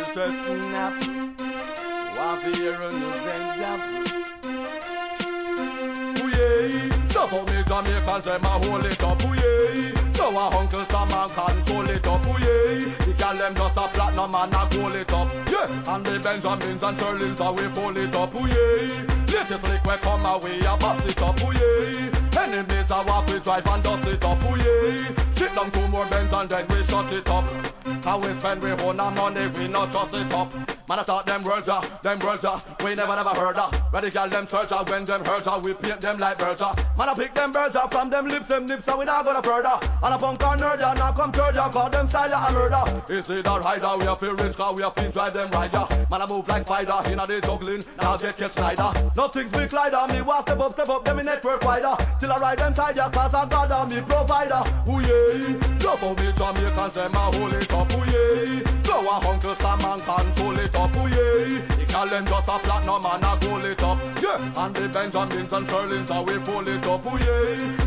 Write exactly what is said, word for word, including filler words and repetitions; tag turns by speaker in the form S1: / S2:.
S1: say snap. One for hear and no send up. Ooh yeah. So for me Jamaicans them a hold it up. Ooh yeah. So a Uncle Sam and control it up. Ooh yeah. The girl them just a platinum and a goal it up. Yeah. And the Benjamins and Sherlins are we pull it up. Ooh yeah. Latest lick we come away a box it up. Ooh yeah. Enemies a walk we drive and dust it up. Ooh yeah. Sit down two more Benz and then we shut it up. How we spend we own our money, we not just it up. Man, I thought them words ya, them words ya, we never never heard ya. Where the girl them search ya, when them hurt ya, we paint them like birds ya. Man, I pick them birds ya from them lips, them nips, so we not gonna further. And a punk and nerd ya, now come third ya, call them style ya a murder. Is it a rider, we have to rich car, we have to drive them right ya. Man, I move like spider, inna the juggling, now get get Snyder. Nothing's big glider, me want step up, step up, them in network wider. Till I ride them side ya, cause I got a me provider. Ooh yeah, love how me Jamaicans them a hold it up. Ooh yeah, blow a Uncle Sam and control it up. Ooh yeah, the girl them just a platinum and a goal it up. Yeah, and the Benjamins and Sherlins are we pull it up. Ooh yeah,